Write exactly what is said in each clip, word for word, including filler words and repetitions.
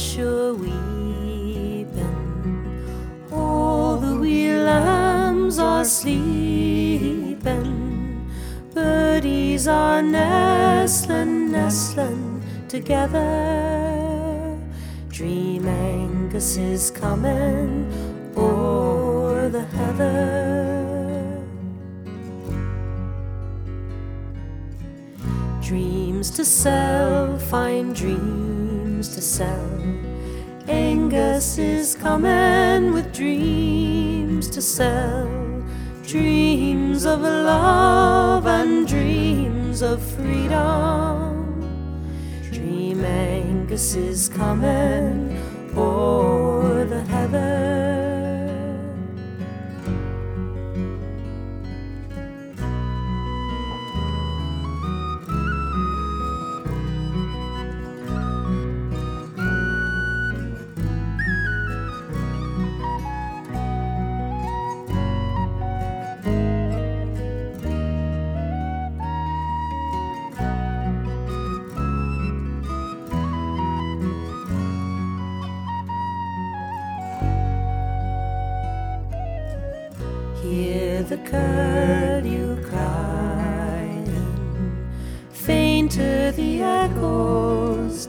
hush your weeping. All the wee lambs are sleeping. Birdies are nestling, nestling together. Dream Angus is coming o'er the heather. Dreams to sell, fine dreams to sell. Angus is coming with dreams to sell. Dreams of love and dreams of freedom. Dream Angus is coming o'er the heather. Hear the curlew crying, fainter the echoes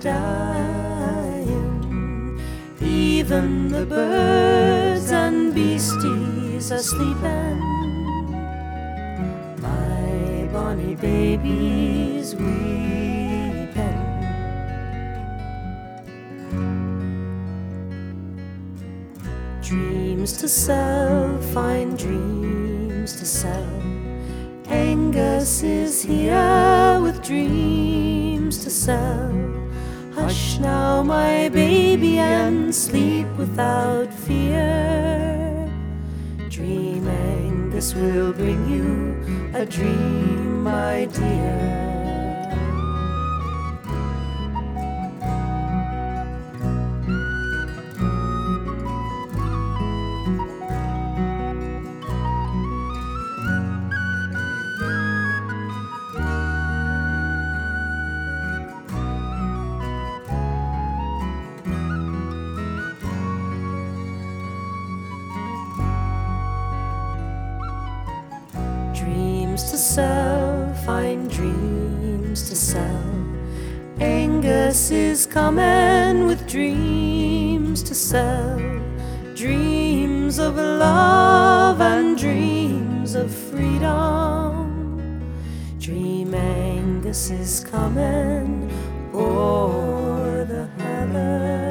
dying. Even the birds and beasties are sleeping. My bonny baby's weeping. Dreams to sell, fine dreams to sell. Angus is here with dreams to sell. Hush now, my baby, and sleep without fear. Dream Angus will bring you a dream, my dear. Dreams to sell, fine dreams to sell. Angus is coming with dreams to sell. Dreams of love and dreams of freedom. Dream Angus is coming o'er the heather.